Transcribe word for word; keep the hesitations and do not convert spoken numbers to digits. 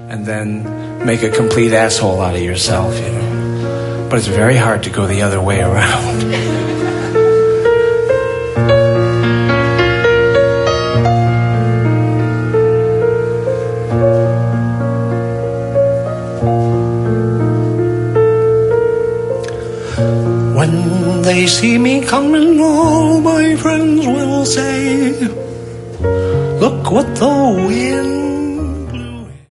and then make a complete asshole out of yourself, you know. But it's very hard to go the other way around. When they see me coming, all my friends will say, look what the wind